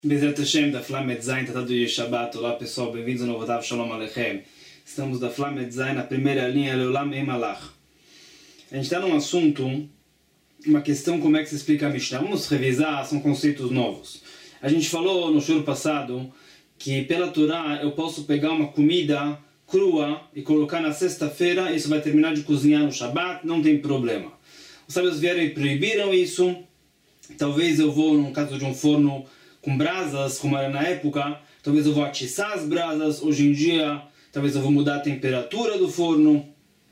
Bezerra Hashem da Flamet Zain, tratado de Shabbat. Olá pessoal, bem-vindos ao novo Tav Shalom Aleichem. Estamos da Flamet Zain, na primeira linha, Leolam Ei Malach. A gente está num assunto, uma questão como é que se explica a Mishnah. Vamos revisar, são conceitos novos. A gente falou no show passado que pela Torá eu posso pegar uma comida crua e colocar na sexta-feira, isso vai terminar de cozinhar no Shabbat, não tem problema. Os sábios vieram e proibiram isso. Talvez eu vou, no caso de um forno com brasas, como era na época, talvez eu vou atiçar as brasas. Hoje em dia, talvez eu vou mudar a temperatura do forno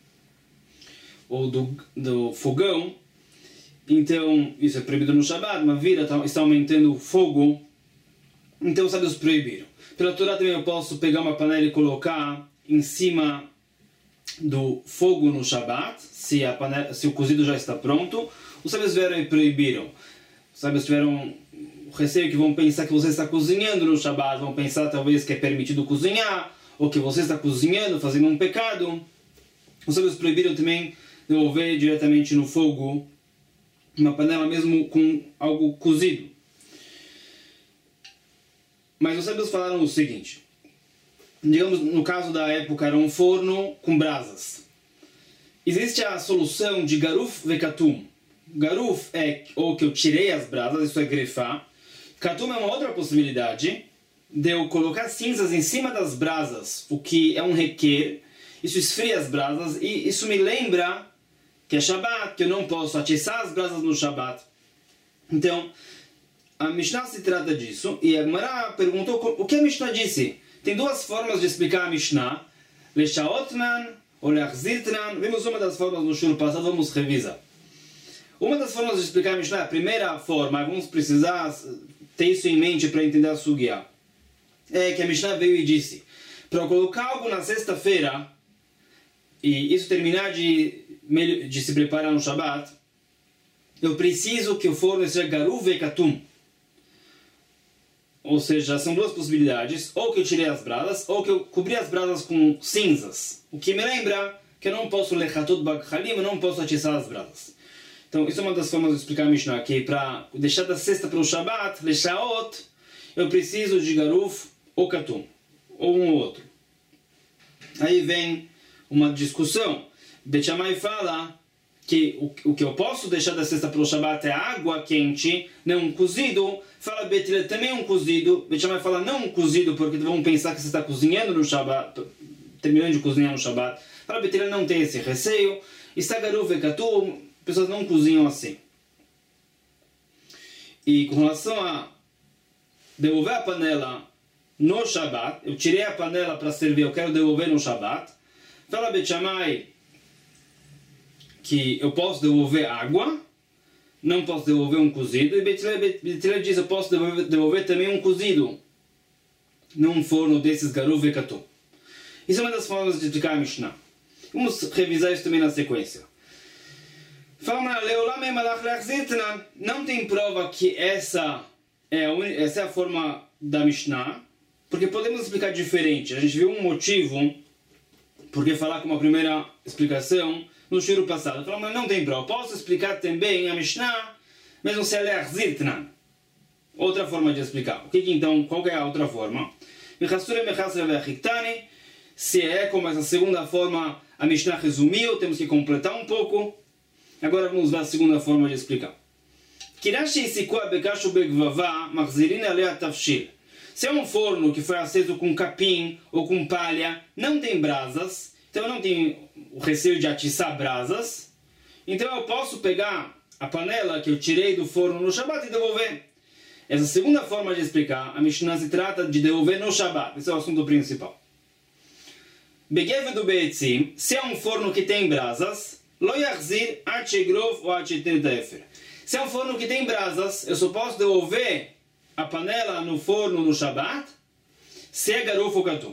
ou do fogão. Então, isso é proibido no Shabbat, mas está aumentando o fogo. Então, os sábios proibiram. Pela Torá também eu posso pegar uma panela e colocar em cima do fogo no Shabbat, se o cozido já está pronto. Os sábios vieram e proibiram. Os sábios tiveram o receio que vão pensar que você está cozinhando no Shabbat, vão pensar talvez que é permitido cozinhar, ou que você está cozinhando, fazendo um pecado. Os sábios proibiram também devolver diretamente no fogo uma panela mesmo com algo cozido. Mas os sábios falaram o seguinte: digamos, no caso da época era um forno com brasas. Existe a solução de garuf vekatum. Garuf é ou que eu tirei as brasas, isso é grefar. Katum é uma outra possibilidade de eu colocar cinzas em cima das brasas, o que é um requer. Isso esfria as brasas e isso me lembra que é Shabbat, que eu não posso atiçar as brasas no Shabbat. Então, a Mishnah se trata disso, e a Gemara perguntou o que a Mishnah disse. Tem duas formas de explicar a Mishnah: Leshaotnan ou Leachzirtnan. Vimos uma das formas no shur passado, vamos revisar. Uma das formas de explicar a Mishnah, a primeira forma, vamos precisar ter isso em mente para entender a Sugya, é que a Mishnah veio e disse: para eu colocar algo na sexta-feira, e isso terminar de se preparar no Shabbat, eu preciso que o forno seja garuv vekatum. Ou seja, são duas possibilidades: ou que eu tirei as brasas, ou que eu cobri as brasas com cinzas. O que me lembra que eu não posso lechatot bagchalim, eu não posso atiçar as brasas. Então, isso é uma das formas de explicar a Mishnah, que para deixar da sexta para o Shabbat, lechaot, eu preciso de garuf ou katum, ou um ou outro. Aí vem uma discussão. Bet Shammai fala que o que eu posso deixar da sexta para o Shabbat é água quente, não um cozido. Fala Bet Hillel também um cozido. Bet Shammai fala não um cozido, porque vão pensar que você está cozinhando no Shabbat, terminando de cozinhar no Shabbat. Fala Bet Hillel não tem esse receio. Está garuf e katum, pessoas não cozinham assim. E com relação a devolver a panela no Shabbat, eu tirei a panela para servir, eu quero devolver no Shabbat. Fala Bet Shammai que eu posso devolver água, não posso devolver um cozido. E Bet Hillel diz: eu posso devolver também um cozido num forno desses garuv e katum. Isso é uma das formas de explicar a Mishnah. Vamos revisar isso também na sequência. Fala, Leolam Ei Malach Leachzirtnan. Não tem prova que essa é a forma da Mishnah, porque podemos explicar diferente. A gente viu um motivo porque falar com uma primeira explicação no shur passado. Fala, mas não tem prova. Posso explicar também a Mishnah, mesmo se é Leachzirtnan. Outra forma de explicar. Então, qual é a outra forma? Se é como essa segunda forma, a Mishnah resumiu, temos que completar um pouco. Agora vamos ver a segunda forma de explicar. Se é um forno que foi aceso com capim ou com palha, não tem brasas, então eu não tenho o receio de atiçar brasas, então eu posso pegar a panela que eu tirei do forno no Shabbat e devolver. Essa segunda forma de explicar, a Mishnah se trata de devolver no Shabbat. Esse é o assunto principal. Begev do Beitzim, se é um forno que tem brasas, Lo yachzir ad shegrov ou ad shetirta efer. Se é um forno que tem brasas, eu só posso devolver a panela no forno no Shabbat se é garuf ou katum.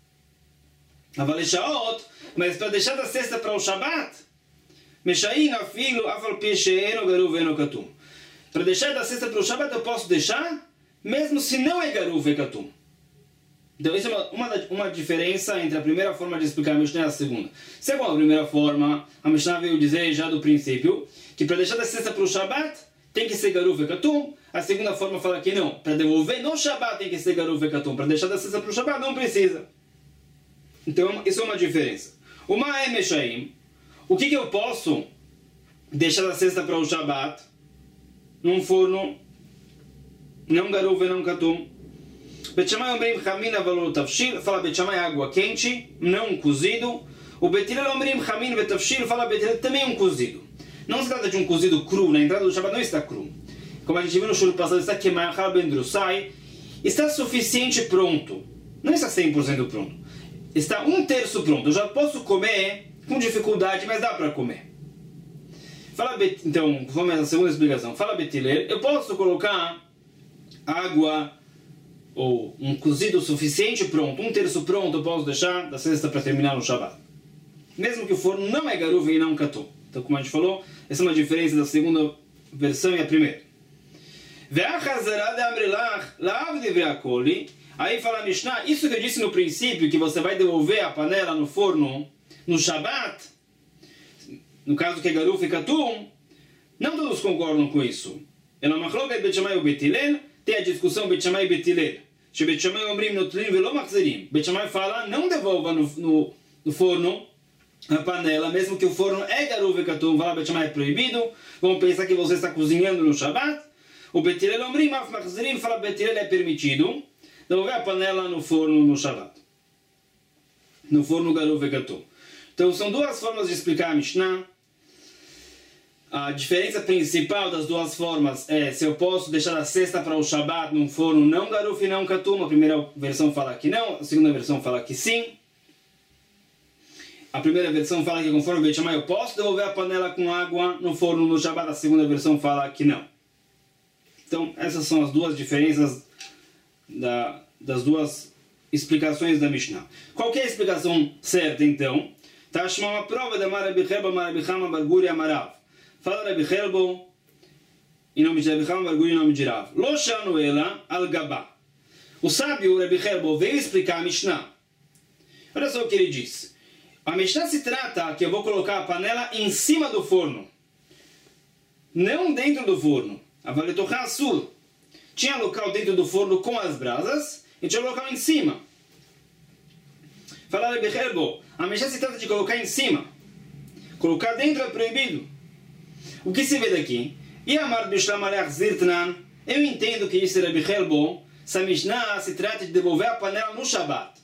Mas para deixar da sexta para o Shabbat, meshain afilo afal pi she'eno garuf eno katum. Para deixar da sexta para o Shabbat eu posso deixar, mesmo se não é garuf e katum. Então, isso é uma diferença entre a primeira forma de explicar a Mishnah e a segunda. Segundo a primeira forma, a Mishnah veio dizer já do princípio que para deixar da sexta para o Shabbat tem que ser garuf e katum. A segunda forma fala que não. Para devolver no Shabbat tem que ser Garuf e Katum. Para deixar da sexta para o Shabbat não precisa. Então isso é uma diferença. O Ma'em Meshaim. O que eu posso deixar da sexta para o Shabbat? Num forno. Não Garuf e não Katum. Bet Shammai Omrim Chamin Avalot Tafshil. Fala Bet Shammai água quente. Não cozido. O Bet Hillel Omrim Chamin Vetafshil. Fala Bet Hillel também um cozido. Não se trata de um cozido cru. Na entrada do Shabbat não está cru. Como a gente viu no shur passado, está queimado, bendrusai, está suficiente pronto. Não está 100% pronto. Está 1/3 pronto. Eu já posso comer com dificuldade, mas dá para comer. Fala, então, vamos à segunda explicação. Fala, Betiler, eu posso colocar água ou um cozido suficiente pronto, 1/3 pronto, eu posso deixar da sexta para terminar no Shabbat. Mesmo que o forno não é garuva e não katum. Então, como a gente falou, essa é uma diferença da segunda versão e a primeira. Aí fala a Mishnah, isso que eu disse no princípio, que você vai devolver a panela no forno no Shabbat, no caso que é Garuf e Katum, não todos concordam com isso. Ela machloket Bet Shammai e Bet Hillel, tem a discussão Bet Shammai e Bet Hillel. Bet Shammai omrim notlin velo machzerim. Bet Shammai fala, não devolva no forno a panela, mesmo que o forno é Garuf e Katum, fala Bet Shammai é proibido, vamos pensar que você está cozinhando no Shabbat. O Bet Hillel Omrim Af Machzerim fala Bet Hillel é permitido devolver a panela no forno no Shabbat. No forno Garuf e Katum. Então são duas formas de explicar a Mishnah. A diferença principal das duas formas é se eu posso deixar a sexta para o Shabbat num forno não Garuf e não Katum. A primeira versão fala que não, a segunda versão fala que sim. A primeira versão fala que conforme o Bet Shammai eu posso devolver a panela com água no forno no Shabbat. A segunda versão fala que não. Então, essas são as duas diferenças das duas explicações da Mishnah. Qual que é a explicação certa, então? Tashma uma prova da Marabi Helbo, Marabi Chama, Barguri, Amarav. Fala Rabi Helbo, em nome de Rabi Chama, Barguri, em nome de Rav. Lo shanu ela al gabá. O sábio Rabi Helbo veio explicar a Mishnah. Olha só o que ele diz. A Mishnah se trata que eu vou colocar a panela em cima do forno. Não dentro do forno. Tinha local dentro do forno com as brasas e tinha local em cima. Fala Rabi Helbo, a Mishnah se trata de colocar em cima. Colocar dentro é proibido. O que se vê daqui? Eu entendo que disse Rabi Helbo, se a Mishnah se trata de devolver a panela no Shabbat.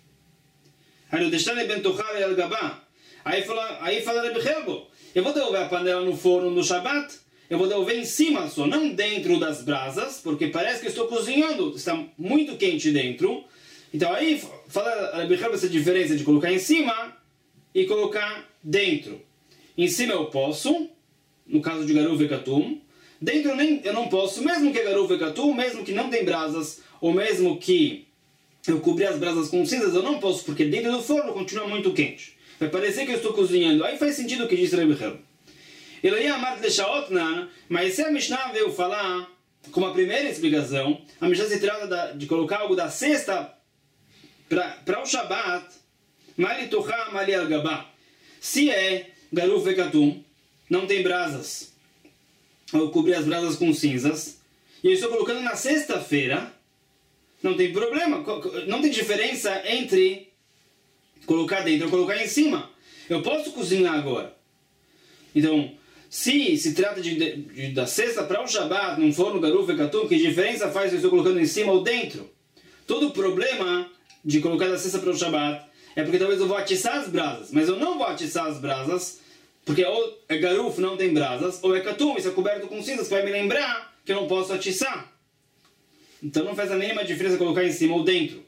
Aí fala Rabi Helbo, eu vou devolver a panela no forno no Shabbat. Eu vou devolver em cima só, não dentro das brasas, porque parece que eu estou cozinhando, está muito quente dentro. Então aí fala essa diferença de colocar em cima e colocar dentro. Em cima eu posso, no caso de Garuf e Katum. Dentro eu não posso, mesmo que é Garuf e Katum, mesmo que não tem brasas, ou mesmo que eu cobri as brasas com cinzas, eu não posso, porque dentro do forno continua muito quente. Vai parecer que eu estou cozinhando. Aí faz sentido o que disse Rabi Helbo. Ele ia amar de Shaotnan, mas se a Mishnah veio falar, como a primeira explicação, a Mishnah se trata de colocar algo da sexta para o Shabbat, Mali Tochá, Mali Al-Gabá. Se é Garuf e Katum, não tem brasas, eu cobri as brasas com cinzas, e eu estou colocando na sexta-feira, não tem problema, não tem diferença entre colocar dentro ou colocar em cima. Eu posso cozinhar agora. Então, se trata da sexta para o Shabbat, num forno Garuf e Katum, que diferença faz se eu estou colocando em cima ou dentro? Todo o problema de colocar da sexta para o Shabbat é porque talvez eu vou atiçar as brasas, mas eu não vou atiçar as brasas, porque ou é Garuf, não tem brasas, ou é Katum, isso é coberto com cinzas, que vai me lembrar que eu não posso atiçar. Então não faz a mínima diferença colocar em cima ou dentro.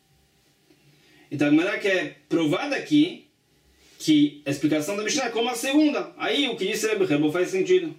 Então a maneira que é provada aqui, que a explicação da Mishnah é como a segunda. Aí o que disse Rabi Helbo faz sentido.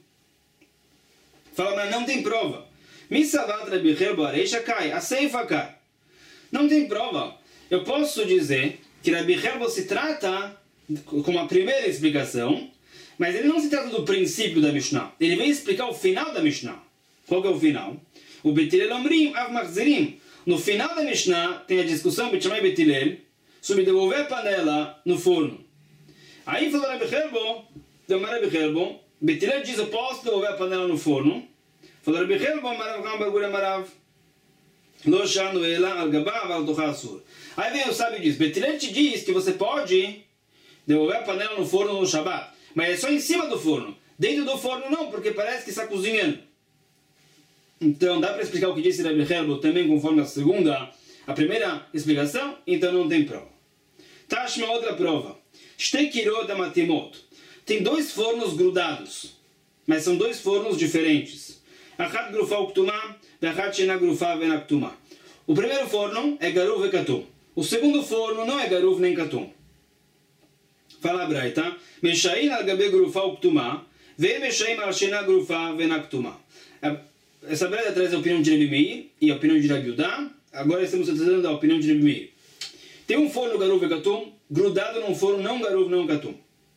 Fala, mas não tem prova. Misavat Rabi Helbo areisha cai, a seifa cai. Não tem prova. Eu posso dizer que Rabi Helbo se trata como a primeira explicação, mas ele não se trata do princípio da Mishnah. Ele vem explicar o final da Mishnah. Qual que é o final? O Bet Hillel Omrim Av Machzerim. No final da Mishnah tem a discussão Bet Shammai e Bet Hillel sobre devolver a panela no forno. Aí falou Rabi Helbo, Bet Hillel diz, eu posso devolver a panela no forno, Falou Rabi Helba, Marav Gamba Gura Marav. Lo Shanu Ela Al-Gabá Al-Tuchasur. Aí vem o sábio e diz, Betilel te diz que você pode devolver a panela no forno no Shabbat, mas é só em cima do forno. Dentro do forno não, porque parece que está cozinhando. Então dá para explicar o que disse Rabi Helba também conforme a primeira explicação, então não tem prova. Tashma, outra prova. Shtekirot Amatimot. Tem dois fornos grudados, mas são dois fornos diferentes. Achat Grufa Uktumah, Achat Shena Grufa Venaktumah. O primeiro forno é Garuv e Katum. O segundo forno não é Garuv nem Katum. Fala a Braita. Meshain al Gabe Grufa Uktumah, Ve Meshain al Shena Grufa Venaktumah. Essa Braita traz a opinião de Rabi Meir e a opinião de Rabi Yudá. Agora estamos trazendo a opinião de Rabi Meir. Tem um forno Garuv e Katum grudado num forno não Garuv, não Katum.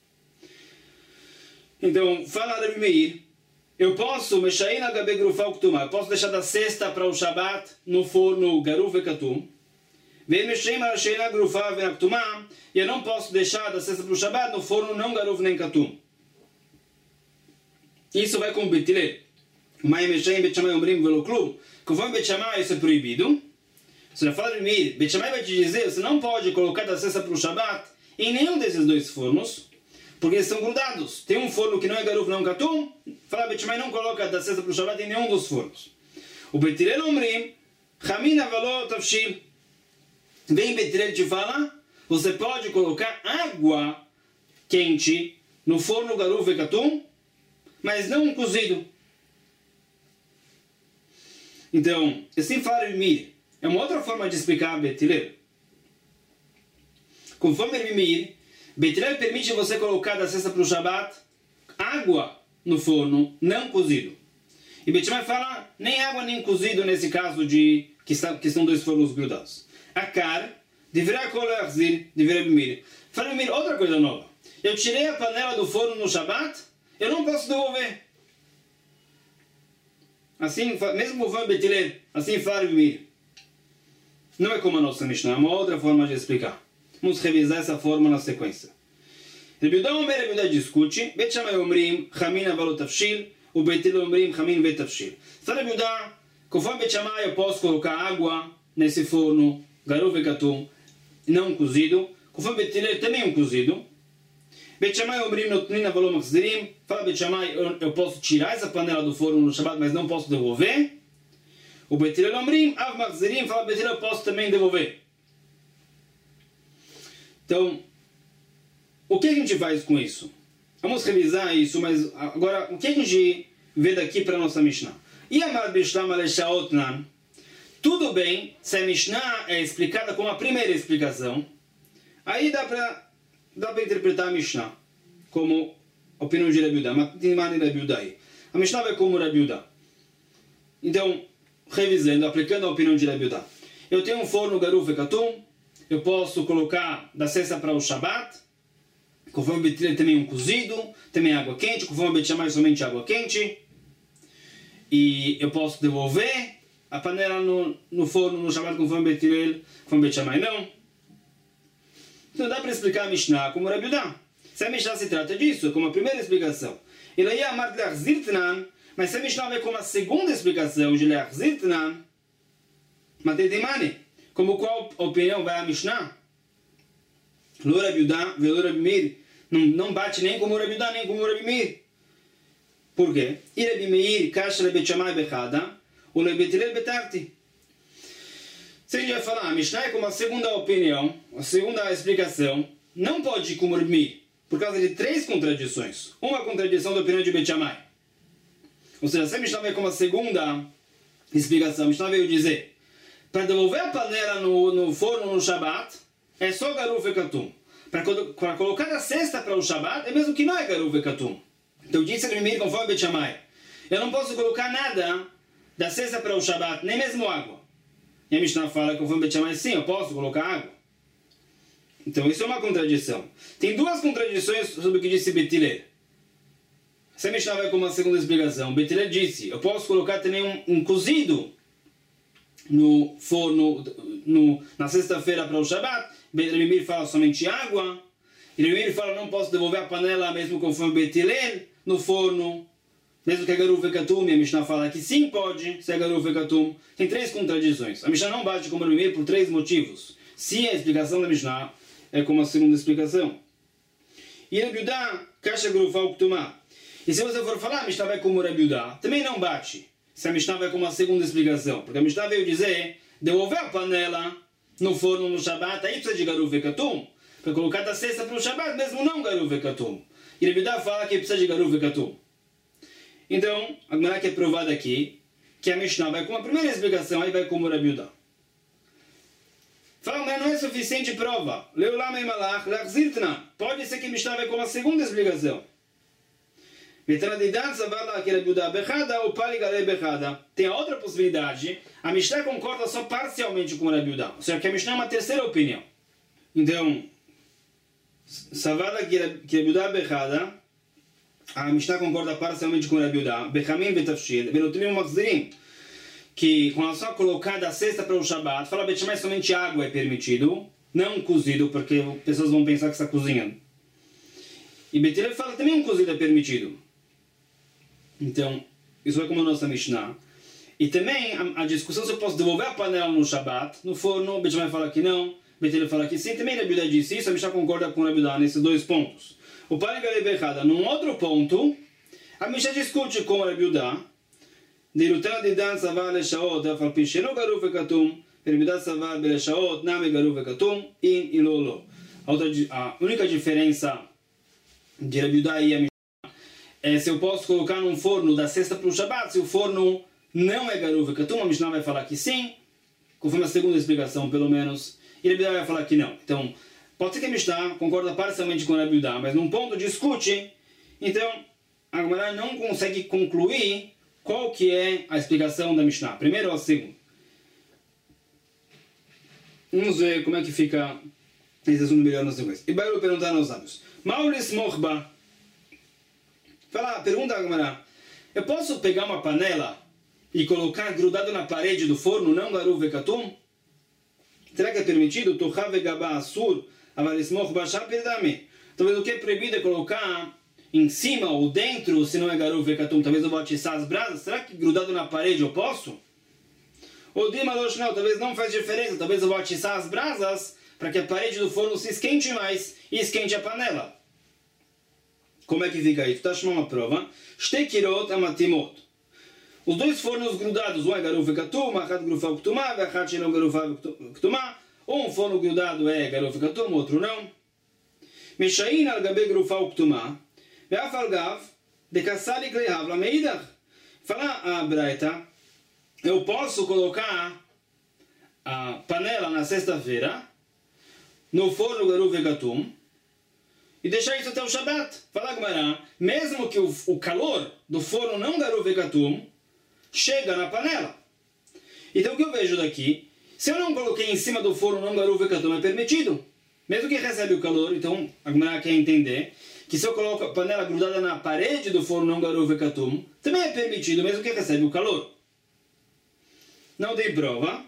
Então, fala Rabi Meir, eu posso Meshain al Gabe Grufa Uktumah, eu posso deixar da sexta para o Shabbat no forno Garuv e Katum. Ve Meshain al Shena Grufa Venaktumah, e eu não posso deixar da sexta para o Shabbat no forno não Garuv nem Katum. Isso vai com o Betilel. Mas Meshain Bet Shammai Omrim Velo Klum. Conforme Bet Shammai isso é proibido. Você já fala de mim, Bet Shammai vai te dizer, você não pode colocar da sexta para o Shabbat em nenhum desses dois fornos, porque eles estão grudados. Tem um forno que não é Garuv, não Katum. Fala Bet Shammai não coloca da sexta para o Shabbat em nenhum dos fornos. O Betilel Omrim, Chamin Avalot Tavshil. Vem Betilel te fala, você pode colocar água quente no forno Garuv e Katum, mas não cozido. Então, assim fala Rabi Meir. É uma outra forma de explicar Betilel. Conforme Rabi Meir, Betilel permite você colocar da sexta para o Shabbat água no forno, não cozido. E Bet Shammai fala, nem água nem cozido nesse caso de que são dois fornos grudados. Akar, deverá colocar-se, deverá Rabi Meir. Fala Rabi Meir, outra coisa nova. Eu tirei a panela do forno no Shabbat, eu não posso devolver. Assim, mesmo conforme Betilel, assim fala Rabi Meir. Não é como a nossa Mishnah, é uma outra forma de explicar. Vamos revisar essa forma na sequência. Rabi Yudá Omer, Rabi Yudá discute, Bet Shammai Omrim, Chamin Avalot Tavshil, o Betilel Omrim, Chamin Vet Tavshil. Fala Rabi Yudá, conforme Bet Shammai eu posso colocar água nesse forno, Garuv e Katum, não cozido. Conforme Betilel também um cozido. Bet Shammai Omrim, Notnin Avalot Machzirim. Fala Bet Shammai, eu posso tirar essa panela do forno no Shabbat, mas não posso devolver. O Betilel Omrim, Av Machzirim, fala Betilel, eu posso também devolver. Então, o que a gente faz com isso? Vamos revisar isso, mas agora, o que a gente vê daqui para a nossa Mishnah? Yamad Bishlam Aleshaotnan. Tudo bem se a Mishnah é explicada como a primeira explicação. Aí dá para interpretar a Mishnah como a opinião de Rabi Yudá. A Mishnah vai como Rabi Yudá. Então, revisando, aplicando a opinião de Rabi Yudá. Eu tenho um forno Garuv e Katum, eu posso colocar da sexta para o Shabbat, conforme Betilel também um cozido, também água quente, conforme Bet Shammai somente água quente, e eu posso devolver a panela no forno no Shabbat conforme Betilel, conforme Bet Shammai não. Então dá para explicar a Mishnah como Rabi Yudá. Se a Mishnah se trata disso, como a primeira explicação, mas se a Mishnah vem como a segunda explicação de Leachzir Tnan, como qual opinião vai a Mishnah? Lo Rabi Yudá, velo Rabi Meir. Não bate nem como Rabi Yudá, nem como Rabi Meir. Por quê? E Rabi Meir, Kasha Bet Shammai Bechada, o Betilel Betarti. Se a gente vai falar, a Mishnah é como a segunda opinião, a segunda explicação, não pode ir como Rabi Meir, por causa de três contradições. Uma contradição da opinião de Bet Shammai. Ou seja, se a Mishnah vai como a segunda explicação, a Mishnah veio dizer, para devolver a panela no forno no Shabbat, é só Garuv e Katum. Para colocar a cesta para o Shabbat, é mesmo que não é Garuv e Katum. Então disse Rabi Meir conforme Bet Shammai, eu não posso colocar nada da cesta para o Shabbat, nem mesmo água. E a Mishnah fala conforme Bet Shammai, sim, eu posso colocar água. Então isso é uma contradição. Tem duas contradições sobre o que disse Betilel. Se a Mishnah vai com uma segunda explicação, Betilel disse, eu posso colocar também um cozido no forno na sexta-feira para o Shabbat. Rabi Meir fala somente água. E Rabi Meir fala, não posso devolver a panela mesmo conforme Betilel no forno Mesmo que é Garuv Vekatum, a Mishnah fala que sim pode ser Garuv Vekatum. Tem 3 contradições. A Mishnah não bate como primeiro por 3 motivos. Se a explicação da Mishnah é como a segunda explicação. E Rabi Yudá, Kasha Garufal Ktumá. E se você for falar, a Mishnah vai como Rabi Yudá, também não bate. Se a Mishnah vai como a segunda explicação. Porque a Mishnah veio dizer, devolver a panela no forno no Shabbat, aí precisa de Garuv Vekatum. Para colocar da cesta para o Shabbat, mesmo não Garuv Vekatum. E Rabi Yudá fala que precisa de Garuv Vekatum. Então, a Gemara quer provar daqui que a Mishnah vai com a primeira explicação, aí vai como Rabi Yudá. Fala, mas não é suficiente prova. Leulam Malach, Lachzirtna. Pode ser que a Mishnah vai com a segunda explicação. Tem a outra possibilidade. A Mishnah concorda só parcialmente com o Rabi Yudá. Ou seja, que a Mishnah é uma terceira opinião. Então, Savala que Rabi Yudá Bechada, a Mishnah concorda parcialmente com o Rabi Yudá. Bechamim betafshil, velotimim machzirim. Que com relação a colocar da cesta para o Shabbat, fala Bet Shammai somente água é permitido, não cozido, porque pessoas vão pensar que está cozinhando. E Bet Hillel fala também cozido é permitido. Então, isso é como a nossa Mishnah. E também a discussão se eu posso devolver a panela no Shabbat, no forno, Bet Shammai fala que não, Bet Hillel fala que sim, também Rabi Yudá disse isso, a Mishnah concorda com o Rabi Yudá nesses 2 pontos. O Paligalei Bechada, num outro ponto, a Mishnah discute com o Rabi Yudá, דילותא דידן סבר לשעות, אף על פי שלא גרוף וכתום, ורבידא סבר בלשעות, נמי גרוף וכתום, אין אילו לא. A única diferença de Rabi Yudá e a Mishnah é se eu posso colocar num forno da sexta para o Shabbat, se o forno não é Garuf Vekatum, a Mishnah vai falar que sim, conforme a segunda explicação, pelo menos, e Rabi Yudá vai falar que não. Então, pode ser que a Mishnah concorda parcialmente com Rabi Yudá, mas num ponto discute, então a Gemara não consegue concluir qual que é a explicação da Mishnah? Primeiro ou segundo? Vamos ver como é que fica esse assunto melhor na sequência. E vai eu perguntar aos sábios. Maulis Mochba. Pergunta a Gemara. Eu posso pegar uma panela e colocar grudado na parede do forno, não Garuv Vekatum? Será que é permitido? Tochav Vegabá Asur, Avalis Mochba Shapidami. Talvez o que é proibido é colocar em cima ou dentro, se não é Garuv Vekatum, talvez eu vou atiçar as brasas. Será que grudado na parede eu posso? Ou Dimalosh não, talvez não faz diferença. Talvez eu vou atiçar as brasas para que a parede do forno se esquente mais e esquente a panela. Como é que fica isso? Tá chamando uma prova. Shtekirot amatimot. Os 2 fornos grudados, um é Garuv Vekatum, achat Garufal Ktumá, achat Shenom Garufal Ktumá. Ou um forno grudado é Garuv Vekatum, outro não. Mishain al gabe Garufal Ktumá. ואף על גב, דקסה לי כלי הבלה מאידך. Fala a Braita, eu posso colocar a panela na sexta-feira no forno Garuv Vekatum e deixar isso até o Shabbat. Fala a Gemara, mesmo que o calor do forno não Garuv Vekatum chega na panela. Então o que eu vejo daqui, se eu não coloquei em cima do forno não Garuv Vekatum é permitido. Mesmo que recebe o calor, então a Gemara quer entender que se eu coloco a panela grudada na parede do forno não Garuv Vekatum, também é permitido, mesmo que recebe o calor. Não tem prova.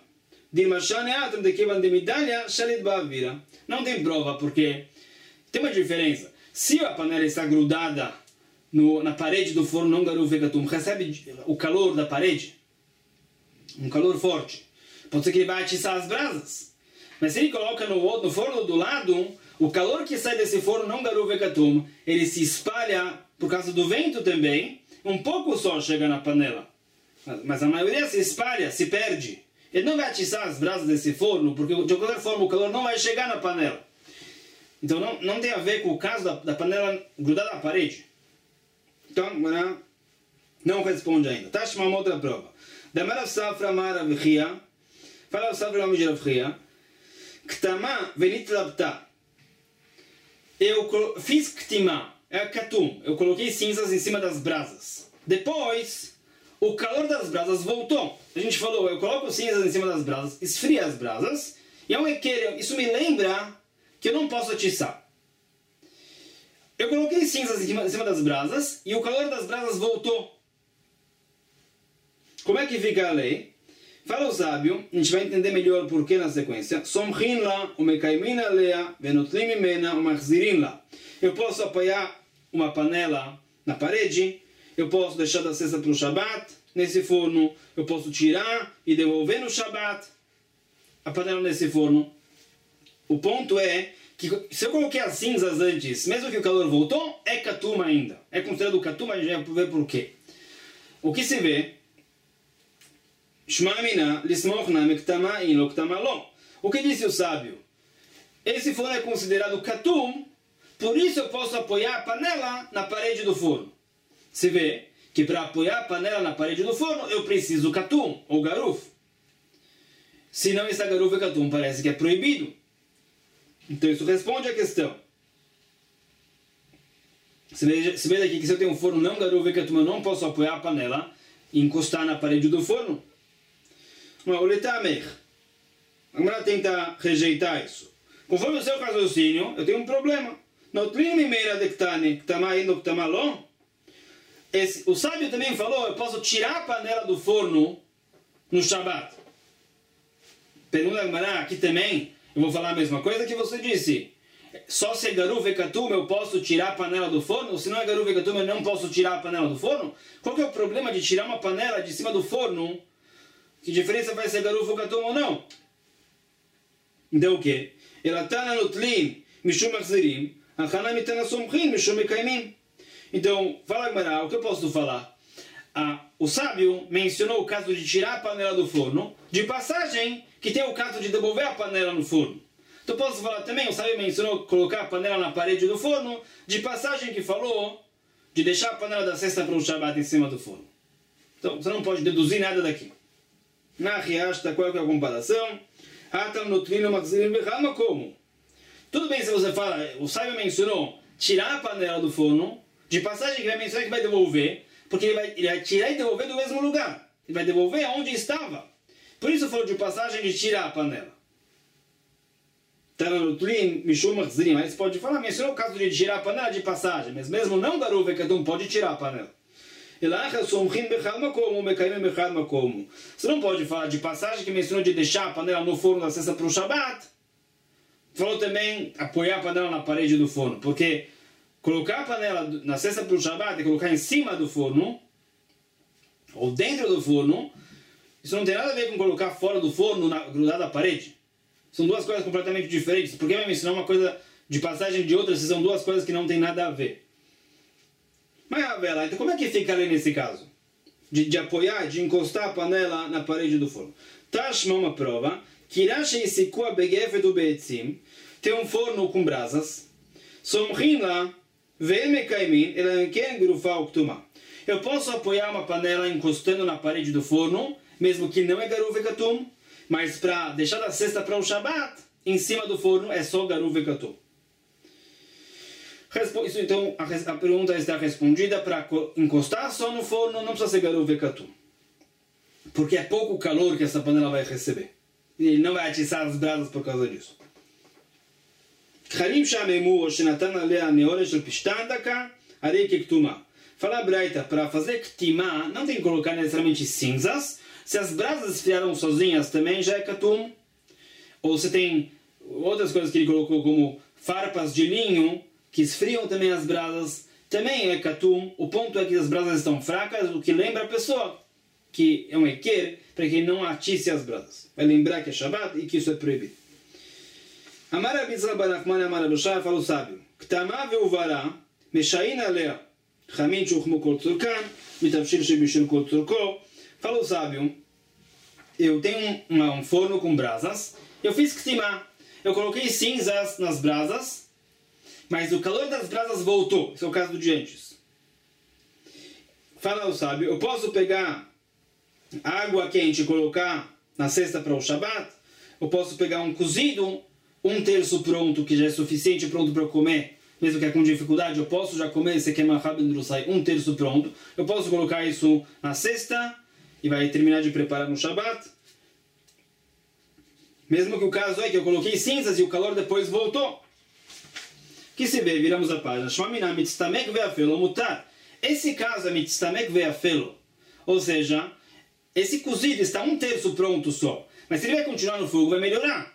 Não tem prova, porque tem uma diferença. Se a panela está grudada na parede do forno não Garuv Vekatum, recebe o calor da parede, um calor forte, pode ser que ele vai atiçar as brasas. Mas se ele coloca no forno do lado, o calor que sai desse forno não Garuv Vekatum, ele se espalha por causa do vento também, um pouco só chega na panela. Mas a maioria se espalha, se perde. Ele não vai atiçar as brasas desse forno, porque de qualquer forma o calor não vai chegar na panela. Então não tem a ver com o caso da panela grudada à parede. Então, não responde ainda. Tá, chamando uma outra prova. Damarav Safra Maravchia, fala o Safra Nome de Ravchia, Ktama Venitlapta. Eu fiz Ktima, é Katum, eu coloquei cinzas em cima das brasas. Depois, o calor das brasas voltou. A gente falou, eu coloco cinzas em cima das brasas, esfria as brasas, e é um equerem. Isso me lembra que eu não posso atiçar. Eu coloquei cinzas em cima das brasas, e o calor das brasas voltou. Como é que fica a lei? Fala o sábio, a gente vai entender melhor o porquê na sequência. Somchin la, umekaimin alea, venotlim imena, umachzirin la. Eu posso apoiar uma panela na parede, eu posso deixar da sexta para o Shabat, nesse forno, eu posso tirar e devolver no Shabat a panela nesse forno. O ponto é que se eu coloquei as cinzas antes, mesmo que o calor voltou, é Katum ainda. É considerado Katum, a gente vai ver por quê. O que se vê, o que disse o sábio? Esse forno é considerado Katum, por isso eu posso apoiar a panela na parede do forno. Se vê que para apoiar a panela na parede do forno, eu preciso Katum, ou garufo. Se não está garufo e Katum, parece que é proibido. Então isso responde à questão. Se vê daqui que se eu tenho um forno não garufo e Katum, eu não posso apoiar a panela e encostar na parede do forno. Mas o letamer, agora tenta rejeitar isso. Conforme o seu raciocínio, eu tenho um problema. O sábio também falou, eu posso tirar a panela do forno no Shabat. Pergunta Agmará, aqui também, eu vou falar a mesma coisa que você disse. Só se é garuf e katum eu posso tirar a panela do forno? Ou se não é garuf e katum eu não posso tirar a panela do forno? Qual que é o problema de tirar uma panela de cima do forno? Que diferença vai ser garuf ou katum ou não? Então o quê? Elatana nutlin mishum achzirim achana mitana somchin mishum mekaimim. Então, fala Agmará, o que eu posso falar? O sábio mencionou o caso de tirar a panela do forno, de passagem, que tem o caso de devolver a panela no forno. Então posso falar também, o sábio mencionou colocar a panela na parede do forno, de passagem que falou de deixar a panela da cesta para o Shabat em cima do forno. Então você não pode deduzir nada daqui. Na riasta, qual é a comparação? Como? Tudo bem se você fala, o sábio mencionou tirar a panela do forno, de passagem que vai mencionar que vai devolver, porque ele vai tirar e devolver do mesmo lugar. Ele vai devolver aonde estava. Por isso falou de passagem de tirar a panela. Aí você pode falar, mencionou o caso de tirar a panela de passagem, mas mesmo não garuf e katum pode tirar a panela. Você não pode falar de passagem que mencionou de deixar a panela no forno da cesta para o Shabat. Falou também apoiar a panela na parede do forno, porque colocar a panela na cesta para o Shabat e colocar em cima do forno, ou dentro do forno, isso não tem nada a ver com colocar fora do forno, grudado à parede. São duas coisas completamente diferentes. Por que vai me ensinar uma coisa de passagem de outra se são duas coisas que não tem nada a ver? Mas, então como é que fica ali nesse caso? De apoiar, de encostar a panela na parede do forno. Tashma uma prova. Kirashi isikua begefet u beetzim. Tem um forno com brasas. Somchin lá. Eu posso apoiar uma panela encostando na parede do forno, mesmo que não é garuf e katum, mas para deixar da cesta para o Shabat, em cima do forno é só garuf e katum. Então a pergunta está respondida. Para encostar só no forno não precisa ser garuf e katum, porque é pouco calor que essa panela vai receber. E ele não vai atiçar as brasas por causa disso. Fala Braita, para fazer ktimá, não tem que colocar necessariamente cinzas. Se as brasas esfriaram sozinhas, também já é katum. Ou se tem outras coisas que ele colocou, como farpas de linho, que esfriam também as brasas, também é katum. O ponto é que as brasas estão fracas, o que lembra a pessoa que é um equer, para que não atice as brasas. Vai lembrar que é Shabbat e que isso é proibido. Amar Abizra Barachman Amar Abushai, fala o sábio, Ktamá ve'uvara, meshain alea, chamin shuchmu kol tzurkan, mitavshir shebishir kol tzurko. Fala o sábio, eu tenho um forno com brasas, eu fiz ktimá, eu coloquei cinzas nas brasas, mas o calor das brasas voltou. Esse é o caso do de antes. Fala o sábio, eu posso pegar água quente e colocar na cesta para o Shabat, eu posso pegar um cozido, um terço pronto, que já é suficiente, pronto para comer, mesmo que é com dificuldade, eu posso já comer esse queima rápido, sai um terço pronto, eu posso colocar isso na cesta e vai terminar de preparar no Shabat. Mesmo que o caso é que eu coloquei cinzas e o calor depois voltou. Que se vê, viramos a página. Esse caso é mitstamek ve'afelo, ou seja, esse cozido está um terço pronto só, mas se ele vai continuar no fogo, vai melhorar.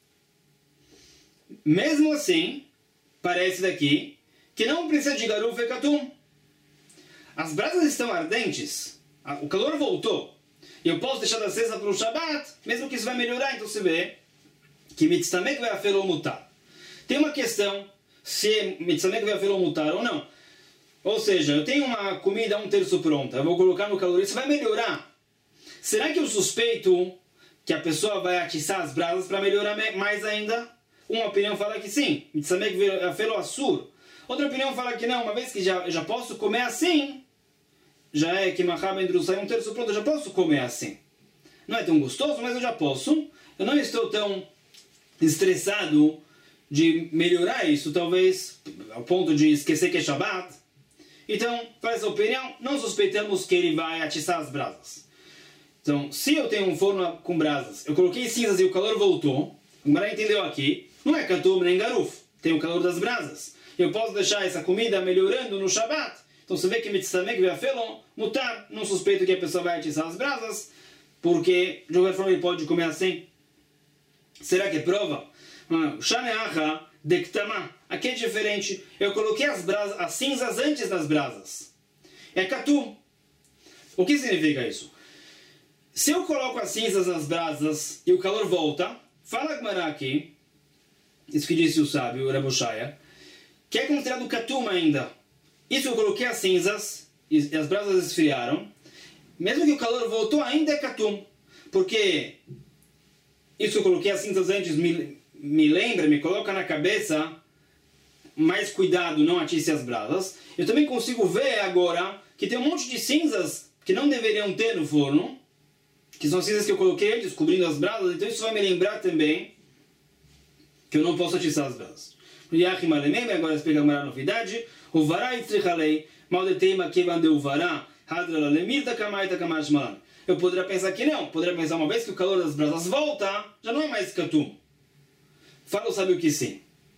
Mesmo assim, parece daqui que não precisa de garuf e katum. as brasas estão ardentes, o calor voltou, e eu posso deixar acesa para o Shabbat, mesmo que isso vai melhorar, então você vê que Mitzamek vai afelo mutar. Tem uma questão, se Mitzamek vai afelo mutar ou não. Ou seja, eu tenho uma comida 1/3 pronta, eu vou colocar no calor, isso vai melhorar. Será que eu suspeito que a pessoa vai atiçar as brasas para melhorar mais ainda? Uma opinião fala que sim, Mitzamek vai afelo assur. Outra opinião fala que não, uma vez que já posso comer assim, já é que Mahá Ben Drusai 1/3 pronto, eu já posso comer assim. Não é tão gostoso, mas eu já posso. Eu não estou tão estressado de melhorar isso, talvez ao ponto de esquecer que é Shabbat. Então, para essa opinião, não suspeitamos que ele vai atiçar as brasas. Então, se eu tenho um forno com brasas, eu coloquei cinzas e o calor voltou, o Mará entendeu aqui, não é Katum nem Garuf, tem o calor das brasas. Eu posso deixar essa comida melhorando no Shabbat. Então você vê que Mitzamek ve'afelo mutar, não suspeito que a pessoa vai atiçar as brasas, porque de qualquer forma ele pode comer assim. Será que é prova? Shaneacha dektama. Aqui é diferente. Eu coloquei as cinzas antes das brasas. É Katum. O que significa isso? Se eu coloco as cinzas nas brasas e o calor volta, fala Gmará aqui, isso que disse o sábio, o Rav Shaya, que é considerado Katum ainda. Isso eu coloquei as cinzas e as brasas esfriaram. Mesmo que o calor voltou, ainda é Katum. Porque isso eu coloquei as cinzas antes, me lembra, me coloca na cabeça, mais cuidado, não atice as brasas. Eu também consigo ver agora que tem um monte de cinzas que não deveriam ter no forno, que são cinzas que eu coloquei antes, cobrindo as brasas. Então isso vai me lembrar também que eu não posso atiçar as brasas. Agora explica a novidade. O vará itzrichalei, mal de teima que bandeu vará, hadra lemilta kamaita kamashmalan. Eu poderia pensar que não, poderia pensar uma vez que o calor das brasas volta, já não é mais Katum. Fala, sabe o que sim?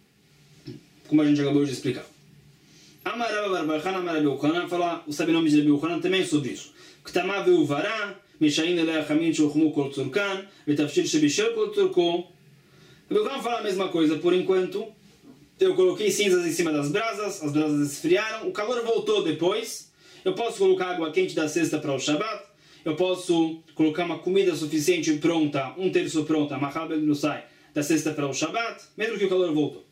Como a gente acabou de explicar. Amarava Barbachan, Amarabi Uchanan, fala o sobrenome de Rabi Uchanan também sobre isso. Ktama veu vará, mishain elei chamin shochmu kol tzurkan, vetafshir shebishel kol tzurko. Rabi Uchanan fala a mesma coisa, por enquanto. Eu coloquei cinzas em cima das brasas, as brasas esfriaram, o calor voltou depois. Eu posso colocar água quente da cesta para o Shabbat. Eu posso colocar uma comida suficiente pronta, 1/3 pronta, Mahá Ben Drusai, da cesta para o Shabbat, mesmo que o calor voltou.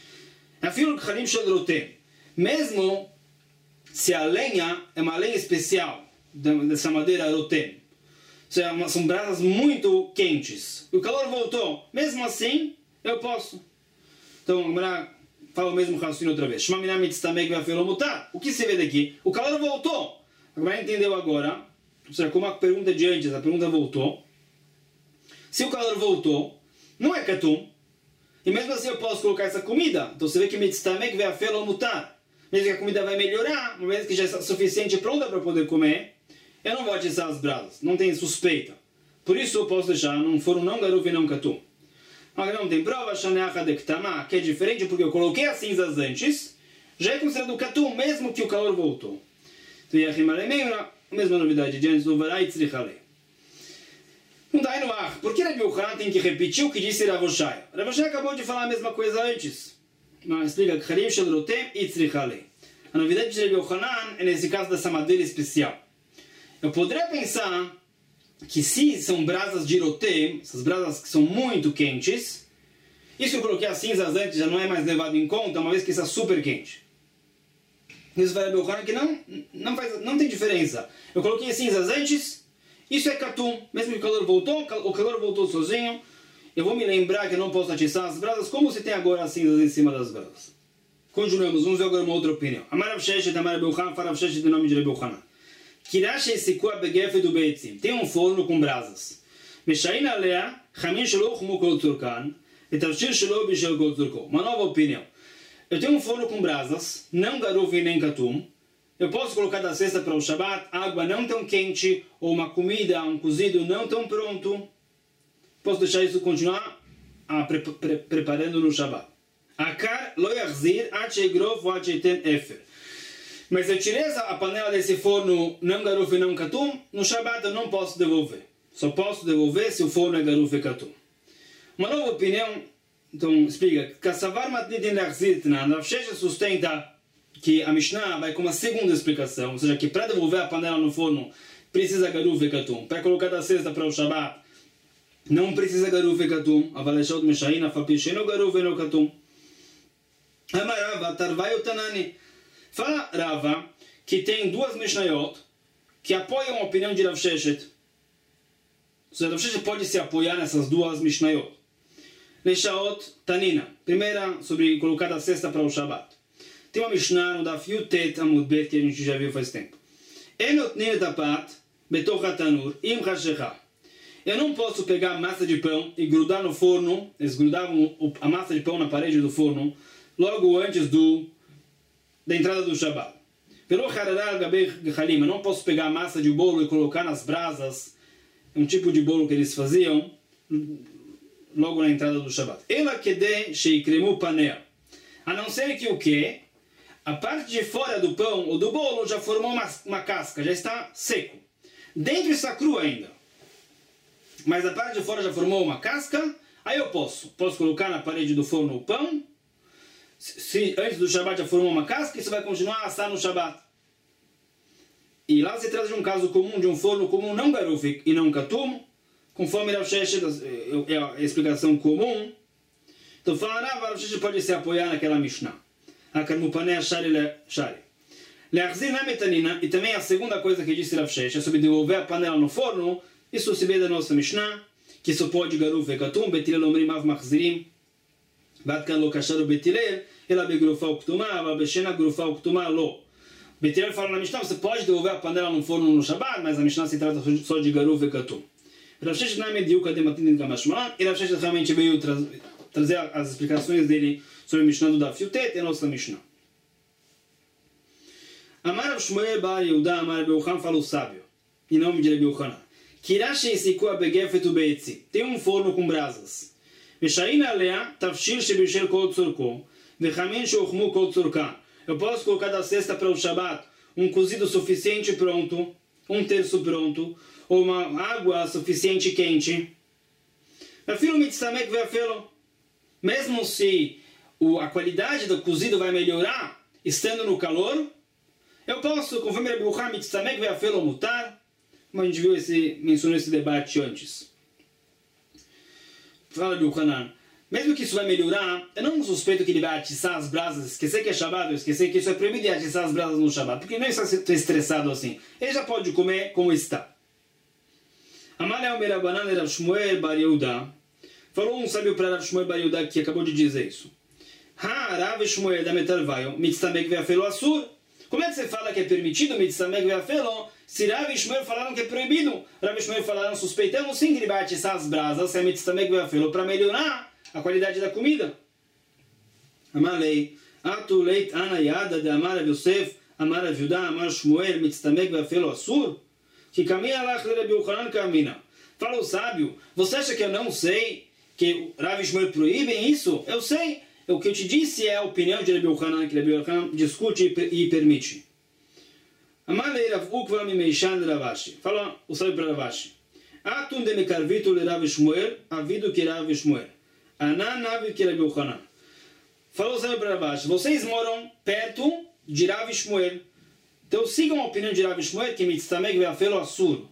Mesmo se a lenha é uma lenha especial, dessa madeira rotem, são brasas muito quentes, o calor voltou, mesmo assim, eu posso. Então, fala o mesmo raciocínio outra vez. O que se vê daqui? O calor voltou. Agora entendeu agora? Ou seja, como a pergunta de antes, a pergunta voltou. Se o calor voltou, não é Katum. E mesmo assim eu posso colocar essa comida. Então você vê que Mitztamek vai afelo mutar. Mesmo que a comida vai melhorar, uma vez que já está suficiente pronta para poder comer, eu não vou atiçar as brasas. Não tem suspeita. Por isso eu posso deixar num forno não Garuf e não Katum. Mas não tem prova, Shaneacha dektama, que é diferente porque eu coloquei as cinzas antes, já é considerado Katum, mesmo que o calor voltou. Então, a mesma novidade de antes do Vará e Tzrichalei. Não dá no ar. Por que Rabi Uchanan tem que repetir o que disse Rav Shaya? Rav Shaya acabou de falar a mesma coisa antes. Mas explica que Charim Shel Rotem e Tzrichalei. A novidade de Rabi Uchanan é nesse caso dessa madeira especial. Eu poderia pensar que se são brasas de rotem, essas brasas que são muito quentes, isso que eu coloquei as cinzas antes já não é mais levado em conta, uma vez que está super quente. Isso vai Uchanan que não tem diferença. Eu coloquei as cinzas antes, isso é Katum, mesmo que o calor voltou sozinho, eu vou me lembrar que eu não posso atiçar as brasas, como se tem agora as cinzas em cima das brasas. Continuamos, vamos ver agora uma outra opinião. Amarav Sheshet, Amarav Uchanan, Farav Sheshet, em nome de Rabi Uchanan. Tem um forno com brasas. Uma nova opinião. Eu tenho um forno com brasas, não Garuf nem Katum. Eu posso colocar da cesta para o Shabbat água não tão quente, ou uma comida, um cozido não tão pronto. Posso deixar isso continuar preparando no Shabbat. Akar lo yachzir ad she'grof ou ad she'ten efer. Mas eu tirei a panela desse forno não Garuf e não Katum, no Shabbat eu não posso devolver. Só posso devolver se o forno é Garuf e Katum. Uma nova opinião, então explica, Kassavar matnitin lachzir tnan, Rav Sheshet sustenta que a Mishnah vai com uma segunda explicação, ou seja, que para devolver a panela no forno precisa garuf e katum. Para colocar da cesta para o Shabbat, não precisa garuf e katum. Avaleshot meshaina fapisheno garuf e no katum. Amarava tarvai utanani. Fala Rava que tem duas Mishnayot que apoiam a opinião de Rav Sheshet. Ou seja, Rav Sheshet pode se apoiar nessas duas Mishnayot. Leshaot Tanina. Primeira sobre colocar da cesta para o Shabbat. Tem uma Mishnah no Daf Yutet Amud Bet que a gente já viu faz tempo. Enotnin tapat betoch hatanur im hashecha. Eu não posso pegar massa de pão e grudar no forno. Eles grudavam a massa de pão na parede do forno logo antes da entrada do Shabbat. Pelo hararar gabei gachalim. Eu não posso pegar a massa de bolo e colocar nas brasas. É um tipo de bolo que eles faziam logo na entrada do Shabbat. Ela kede sheikremu panea. A não ser que o quê? A parte de fora do pão ou do bolo já formou uma casca, já está seco. Dentro está cru ainda. Mas a parte de fora já formou uma casca, aí eu posso colocar na parede do forno o pão. Se antes do Shabbat já formou uma casca, isso vai continuar a assar no Shabbat. E lá se trata de um caso comum, de um forno comum, não garuf e não katum, conforme Rav Sheshet, é a explicação comum. Então fala, Rav Sheshet pode se apoiar naquela Mishnah. E também a segunda coisa que disse Rav Sheshet sobre devolver a panela no forno, isso se vê da nossa Mishnah, que isso pode garuf e katum, betilel omrim av machzirim, vatkan lo kasharu betilel, ela begrufa o ktumah, ava beshena grufa o ktumah lo. Betilel fala na Mishnah, você pode devolver a panela no forno no Shabbat, mas a Mishnah se trata só de garuf e katum. Rav Sheshet não é mediúca de matin de kamashman, e Rav Sheshet realmente veio trazer as explicações dele sobre a Mishnah do Daf Yutet, é a nossa Mishnah. Amar Rav Shmuel bar Yehuda, Amar Rav Yochanan, fala o sábio, em nome de Rav Yochanan. Kirash ensiku abegefet ubeitzi. Tem um forno com brasas. Veshaina alea tafshil shebishel kol tzorko, vechamin shochmu kol tzorka. Eu posso colocar da cesta para o Shabbat um cozido suficiente pronto, um terço pronto, ou uma água suficiente quente. Afilo mitzamek veafelo. Mesmo se a qualidade do cozido vai melhorar estando no calor, eu posso, conforme Rabi Yochanan, mitzamek veafelo mutar. Como a gente viu mencionou esse debate antes. Fala Rabi Yochanan, mesmo que isso vai melhorar, eu não suspeito que ele vai atiçar as brasas, esquecer que é Shabbat, esquecer que isso é proibido de atiçar as brasas no Shabbat, porque ele não está estressado assim. Ele já pode comer como está. Amalei Omer Rabanan Rav Shmuel bar Yehuda. Falou um sábio para Rav Shmuel bar Yehuda que acabou de dizer isso. Ha Rav Shmuel da metalvayo mitztamek ve'afelo asur. Como é que você fala que é permitido mitztamek ve'afelo se Rav e Shmuel falaram que é proibido? Rav e Shmuel falaram, suspeitamos sim que ele vai atiçar as brasas, se é mitztamek ve'afelo, para melhorar a qualidade da comida. Amalei atu leit anayada de Amar Rav Yosef Amar Rav Yehuda Amar Shmuel mitztamek ve'afelo asur. Que caminha lá Rabi Yochanan camina. Fala o sábio, você acha que eu não sei que Rav e Shmuel proíbem isso? Eu sei. O que eu te disse é a opinião de Rabi Yochanan, que Rabi Yochanan discute e permite. Amalei Rav Ukva mimeishan Ravashi. Fala o sábio para Ravashi. Atun de mekarvitu le Rav Shmuel, avido que Rav Shmuel. Anan avido que Rabi Yochanan. Fala o sábio para Ravashi. Vocês moram perto de Rav e Shmuel. Então sigam a opinião de Rav Shmuel, que mitztamek ve'afelo asur.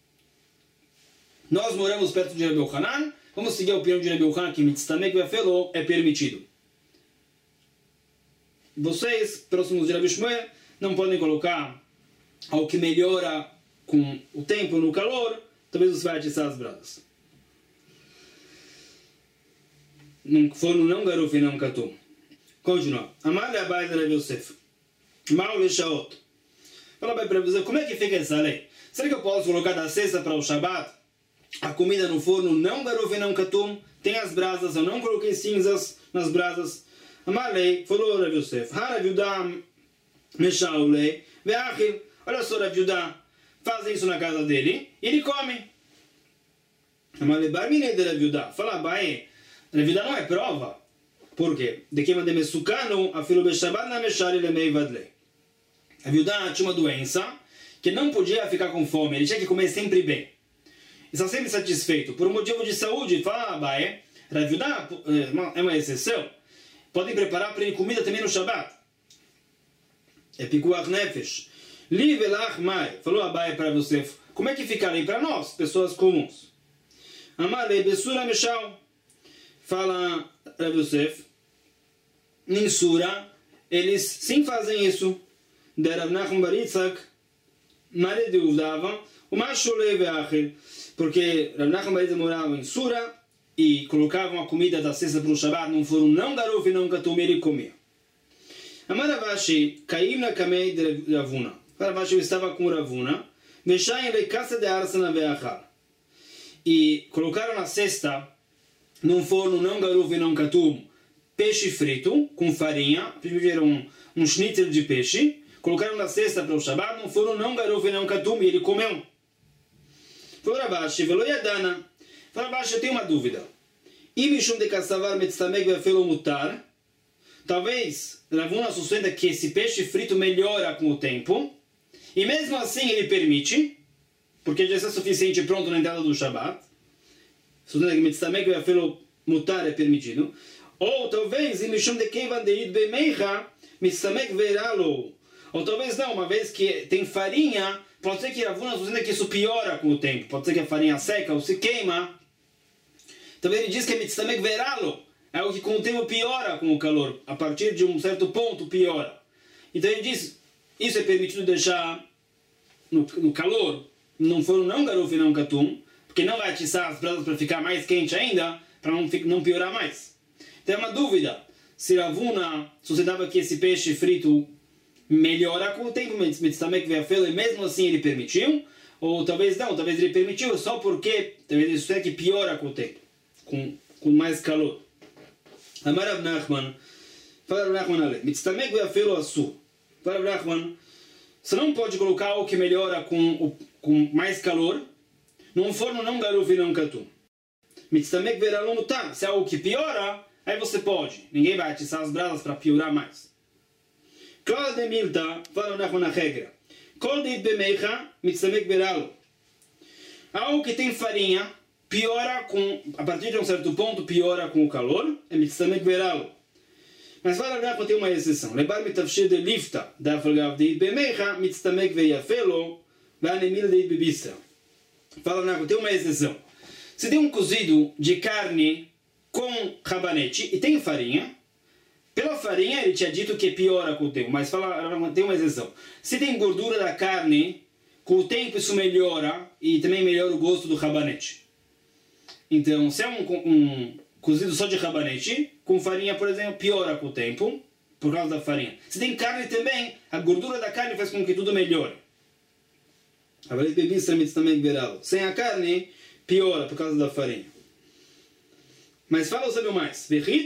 Nós moramos perto de Rabi Yochanan, vamos seguir a opinião de Rabi Yochanan, que mitztamek ve'afelo é permitido. Vocês, próximos de Rabi Shmuel, não podem colocar algo que melhora com o tempo no calor, talvez você vai atiçar as brasas. Num forno não garuf e não katum. Continua. Amar Abai de Rav Yosef. Mal leshaot. Fala bem para você, como é que fica essa lei? Será que eu posso colocar da cesta para o Shabbat a comida no forno não garuf e não katum? Tem as brasas, eu não coloquei cinzas nas brasas. Amalei, falou Rav Yosef. Rav Yehuda meshaulei ve'achil. Olha só, Rav Yehuda faz isso na casa dele e ele come. Amalei barminei de Rav Yehuda. Fala bem, Rav Yehuda não é prova. Por quê? De que mande mesukano afilo beshabat na meshari lemei vadlei. Rav Yehuda tinha uma doença que não podia ficar com fome, ele tinha que comer sempre bem. Está sempre satisfeito. Por um motivo de saúde, fala Abaye, Rav Yehuda é uma exceção. Podem preparar para ele comida também no Shabbat. É pikuach nefesh. Li velach mai. Falou Abai para Yosef. Como é que ficaria para nós, pessoas comuns? Amale besura meshal. Fala Rav Yosef. Em Sura, eles sim fazem isso. De Rav Nachman bar Yitzhak, marido de Uvdava, o macho leve achel. Porque Rav Nachman bar Yitzhak morava em Sura e colocavam a comida da cesta para o Shabbat num forno não garuf e não katum, ele comia. Amar Ravashi, caim na kamei de Ravuna. Ravashi estava com Ravuna, deixaram ele caça de arsana veachal. E colocaram na cesta, num forno não garuf e não katum, peixe frito com farinha, fizeram um schnitzel de peixe, colocaram na cesta para o Shabbat, num forno não garuf e não katum, e ele comeu. Falou Ravashi, velo yadana. Falou Ravashi, eu tenho uma dúvida. Imishum de kassavar metzamek ve'afelo mutar. Talvez Ravuna sustenta que esse peixe frito melhora com o tempo, e mesmo assim ele permite, porque já está suficiente pronto na entrada do Shabbat. Sustenta que metzamek ve'afelo mutar é permitido. Ou talvez imishum de keivan deid bemeicha metzamek ve'eralo. Ou talvez não, uma vez que tem farinha, pode ser que Ravuna sustenta que isso piora com o tempo. Pode ser que a farinha seca ou se queima. Talvez ele diz que é metzamek ve'eralo. É algo que com o tempo piora com o calor. A partir de um certo ponto piora. Então ele diz, isso é permitido deixar no calor, num forno não garuf e não katum, porque não vai atiçar as brasas para ficar mais quente ainda, para não piorar mais. Então é uma dúvida. Se Ravuna sustentava que esse peixe frito melhora com o tempo, metzamek ve'afelo, e mesmo assim ele permitiu, ou talvez não, talvez ele permitiu só porque talvez ele sustenta que piora com o tempo, com mais calor. Amar Rav Nachman, fala Rav Nachman ale, metzamek ve'afelo asu. Fala Rav Nachman, você não pode colocar algo que melhora com mais calor num forno não garuf e não katum. Metzamek ve'eralo mutar. Se é algo que piora, aí você pode. Ninguém vai atiçar as brasas para piorar mais. Clara de Milta, fala Rav Nachman a regra. Kol deit bemeicha, metzamek ve'eralo. Algo que tem farinha, piora a partir de um certo ponto, piora com o calor, é metzamek ve'eralo. Mas fala Rav tem uma exceção. Lebar mitavshir de lifta, da falgav deit bemeicha, metzamek ve'yafelo, va'anemil deit bebistra. Fala Rav tem uma exceção. Se tem um cozido de carne com rabanete e tem farinha, pela farinha ele tinha dito que piora com o tempo, mas fala Rav tem uma exceção. Se tem gordura da carne, com o tempo isso melhora e também melhora o gosto do rabanete. Então, se é um cozido só de rabanete, com farinha, por exemplo, piora com o tempo, por causa da farinha. Se tem carne também, a gordura da carne faz com que tudo melhore. Sem a carne, piora por causa da farinha. Mas fala o sábio mais.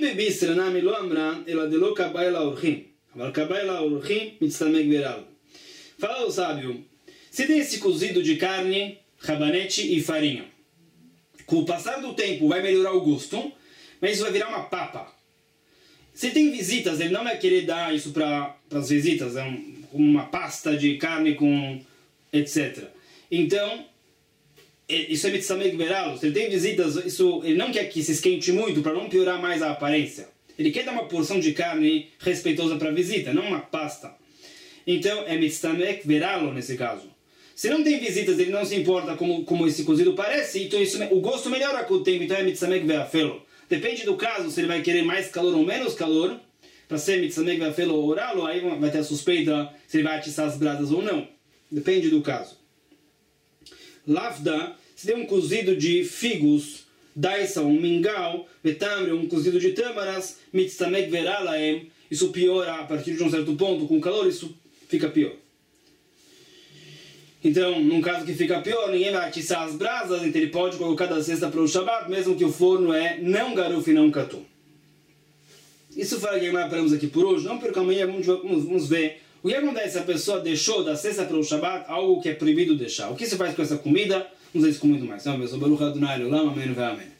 Fala o sábio, se tem esse cozido de carne, rabanete e farinha, com o passar do tempo vai melhorar o gosto, mas isso vai virar uma papa. Se tem visitas, ele não vai querer dar isso para as visitas, é uma pasta de carne com etc. Então, isso é metzamek ve'eralo. Se ele tem visitas, ele não quer que se esquente muito para não piorar mais a aparência. Ele quer dar uma porção de carne respeitosa para a visita, não uma pasta. Então, é metzamek ve'eralo nesse caso. Se não tem visitas, ele não se importa como esse cozido parece, então o gosto melhora com o tempo, então é metzamek ve'afelo. Depende do caso, se ele vai querer mais calor ou menos calor, para ser metzamek ve'afelo ou oralo, aí vai ter a suspeita se ele vai atiçar as brasas ou não. Depende do caso. Lafda, se tem um cozido de figos, daisa, um mingau, betamre, um cozido de tâmaras, metzamek ve'eralaem, isso piora a partir de um certo ponto, com calor isso fica pior. Então, num caso que fica pior, ninguém vai atiçar as brasas, então ele pode colocar da cesta para o Shabbat, mesmo que o forno é não garuf e não katum. Isso fala que paramos aqui por hoje, não porque amanhã vamos ver o que acontece se a pessoa deixou da cesta para o Shabbat algo que é proibido deixar. O que se faz com essa comida? Vamos ver isso com muito mais. Então, Baruch Adonai Olam, amém.